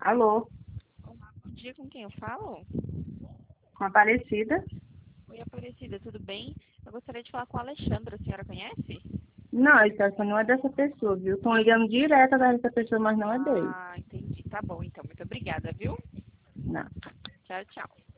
Alô, Olá, bom dia, com quem eu falo? com a Aparecida? Oi, Aparecida, tudo bem? Eu gostaria de falar com a Alexandra, a senhora conhece? Não, esse telefone não é dessa pessoa, viu? Estão ligando direto dessa pessoa, mas não é dele. Ah, entendi. Tá bom, então. Muito obrigada, viu? Não. Tchau, tchau.